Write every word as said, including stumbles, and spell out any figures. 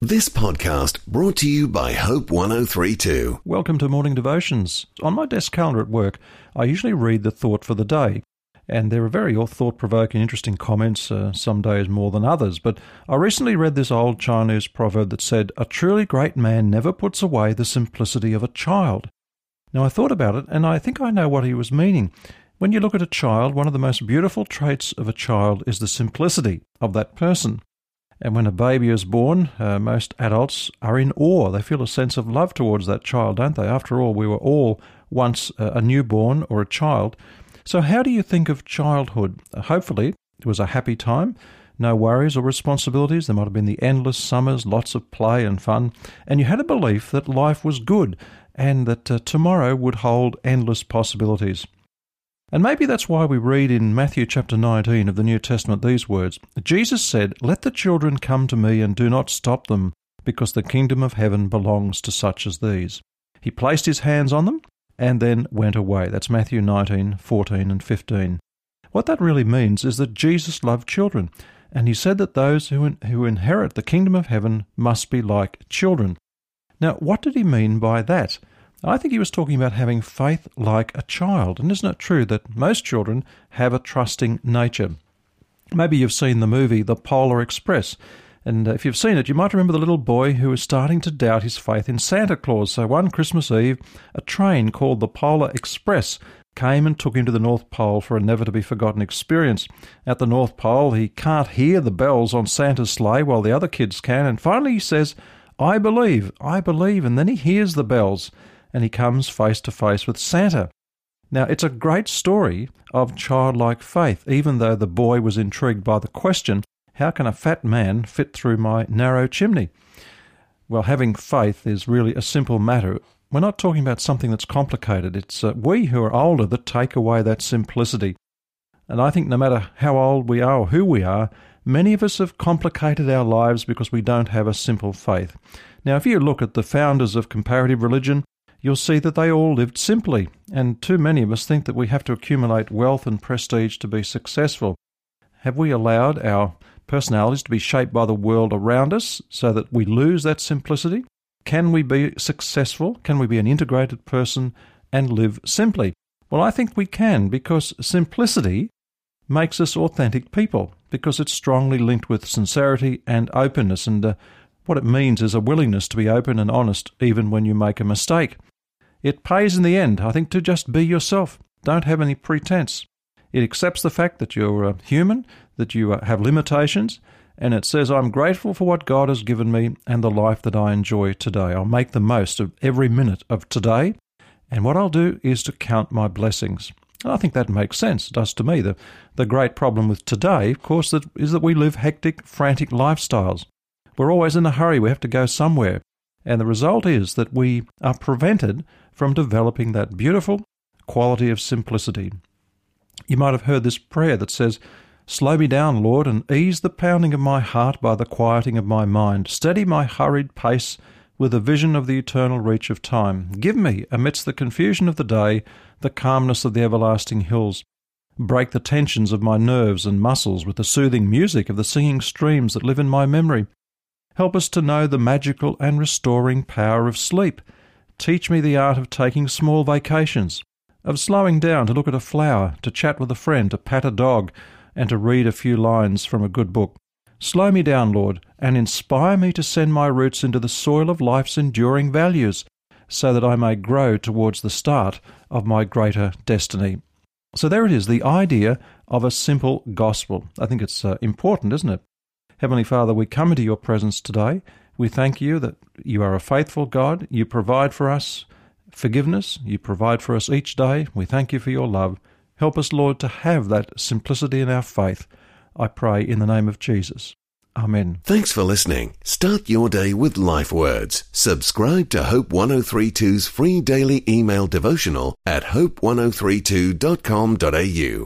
This podcast brought to you by Hope one oh three two. Welcome to Morning Devotions. On my desk calendar at work, I usually read the thought for the day. And there are very thought-provoking, interesting comments, uh, some days more than others. But I recently read this old Chinese proverb that said, "A truly great man never puts away the simplicity of a child." Now I thought about it, and I think I know what he was meaning. When you look at a child, one of the most beautiful traits of a child is the simplicity of that person. And when a baby is born, uh, most adults are in awe. They feel a sense of love towards that child, don't they? After all, we were all once uh, a newborn or a child. So how do you think of childhood? Uh, hopefully, it was a happy time, no worries or responsibilities. There might have been the endless summers, lots of play and fun, and you had a belief that life was good and that uh, tomorrow would hold endless possibilities. And maybe that's why we read in Matthew chapter nineteen of the New Testament these words. Jesus said, "Let the children come to me and do not stop them, because the kingdom of heaven belongs to such as these." He placed his hands on them and then went away. That's Matthew nineteen, fourteen and fifteen. What that really means is that Jesus loved children, and he said that those who, in, who inherit the kingdom of heaven must be like children. Now, what did he mean by that? I think he was talking about having faith like a child. And isn't it true that most children have a trusting nature? Maybe you've seen the movie The Polar Express. And if you've seen it, you might remember the little boy who was starting to doubt his faith in Santa Claus. So one Christmas Eve, a train called the Polar Express came and took him to the North Pole for a never-to-be-forgotten experience. At the North Pole, he can't hear the bells on Santa's sleigh while the other kids can. And finally he says, "I believe, I believe." And then he hears the bells, and he comes face to face with Santa. Now, it's a great story of childlike faith, even though the boy was intrigued by the question, how can a fat man fit through my narrow chimney? Well, having faith is really a simple matter. We're not talking about something that's complicated. It's uh, we who are older that take away that simplicity. And I think no matter how old we are or who we are, many of us have complicated our lives because we don't have a simple faith. Now, if you look at the founders of comparative religion, you'll see that they all lived simply, and too many of us think that we have to accumulate wealth and prestige to be successful. Have we allowed our personalities to be shaped by the world around us so that we lose that simplicity? Can we be successful? Can we be an integrated person and live simply? Well, I think we can, because simplicity makes us authentic people, because it's strongly linked with sincerity and openness, and uh, what it means is a willingness to be open and honest even when you make a mistake. It pays in the end, I think, to just be yourself. Don't have any pretense. It accepts the fact that you're uh, human, that you uh, have limitations, and it says, I'm grateful for what God has given me and the life that I enjoy today. I'll make the most of every minute of today, and what I'll do is to count my blessings. And I think that makes sense. It does to me. The, the great problem with today, of course, that, is that we live hectic, frantic lifestyles. We're always in a hurry. We have to go somewhere. And the result is that we are prevented from developing that beautiful quality of simplicity. You might have heard this prayer that says, "Slow me down, Lord, and ease the pounding of my heart by the quieting of my mind. Steady my hurried pace with a vision of the eternal reach of time. Give me, amidst the confusion of the day, the calmness of the everlasting hills. Break the tensions of my nerves and muscles with the soothing music of the singing streams that live in my memory. Help us to know the magical and restoring power of sleep. Teach me the art of taking small vacations, of slowing down to look at a flower, to chat with a friend, to pat a dog, and to read a few lines from a good book. Slow me down, Lord, and inspire me to send my roots into the soil of life's enduring values, so that I may grow towards the start of my greater destiny." So there it is, the idea of a simple gospel. I think it's uh, important, isn't it? Heavenly Father, we come into your presence today. We thank you that you are a faithful God. You provide for us forgiveness. You provide for us each day. We thank you for your love. Help us, Lord, to have that simplicity in our faith. I pray in the name of Jesus. Amen. Thanks for listening. Start your day with Life Words. Subscribe to Hope one oh three two's free daily email devotional at hope one oh three two dot com dot a u.